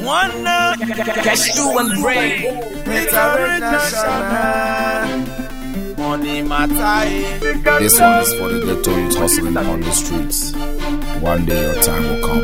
Wanna catch you and break. Money matter. This one is for the ghetto youth hustling on the streets. One day your time will come.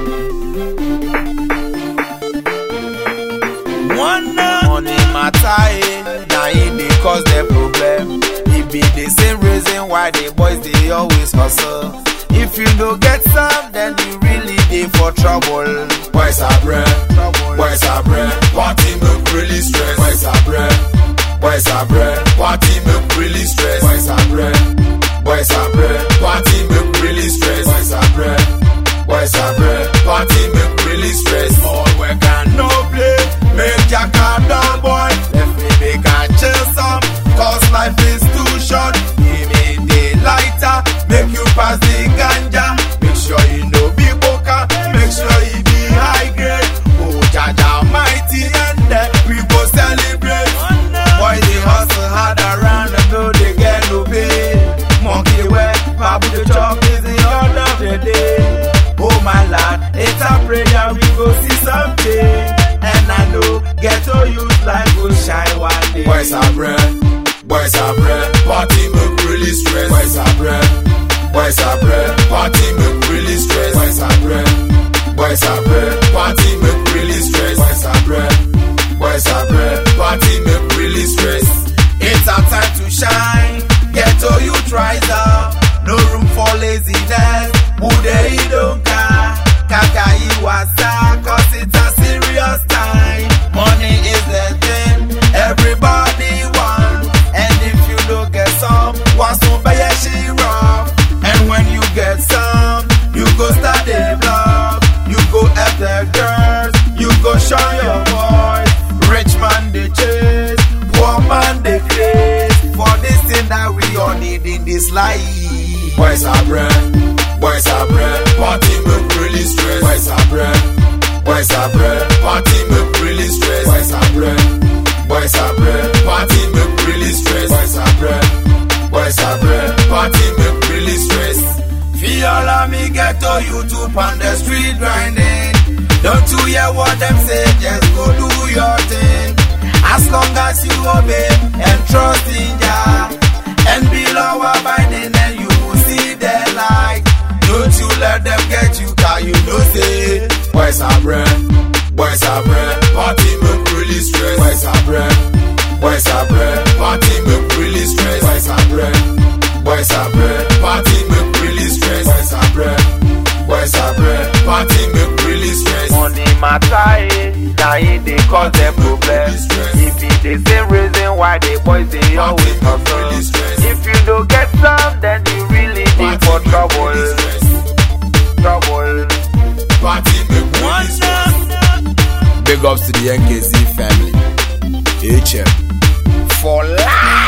Wanna money matter. Now it cause the problem. It be the same reason why the boys they always hustle. If you don't get some, then you really dey for trouble. Boys are bread, boys are bread. Party make really stress. Boys are bread, boys are bread. Party make really stress. Boys are bread, boys are bread. Party make really stress. Boys are bread, boys are bread. Party make really stress. All work and no play, make your calm down, boy. Let me make a chill some, cause life is too short. Give me the lighter, make you pass the ganja. Make sure you know be boca, make sure you be high grade. Oh, Jaja mighty, and then we go celebrate. Boys they hustle hard around and know they get no pay. Monkey wear, Babu the chalk is the order of the day. Oh my lad, it's a prayer we go see something. And I know ghetto youth life will shine one day. Boys are bread, boys are bread. Party make really stress. Boys are bread, boys are bread. Party make really stress. Boys are bread, boys are bread. Party make really stress. Boys are bread, boys are bread. Party make really stress. It's our time to shine. Ghetto youth rise up. No room for laziness. Bude don't care. Kakai wasa, cause it's a serious time. Money is the thing everybody wants. And if you don't get some, what's no buy a she-rock. And when you get some, you go start the vlog. You go help the girls, you go show your boys. Rich man they chase, poor man they craze. For this thing that we all need in this life. Boys are bread, boys are bread. Party make really stress. Boys are bread, boys are bread. Party make really stress. Boys are bread, boys are bread. Party make really stress. Boys are bread, boys are bread. Party make really stress. Feel me ghetto YouTube on the street grinding. Don't you hear what them say? Just go do your thing. As long as you obey and trust in Jah and be law abiding, and you will see the light. Don't you let them get you, cause you know say boys are bread, boys are bread. Party make really stress. Boys are bread, boys are bread. Party make really stress. Boys are bread, boys are bread. Party make really stress. Boys are bread, boys are bread. Party make really stress. Money matter, now it they cause them problem. If it the same reason why the boys they always hustle. If you don't get some, then you really need for trouble. Trouble. Party make really stress. Big ups to the NKZ family. HM. For life.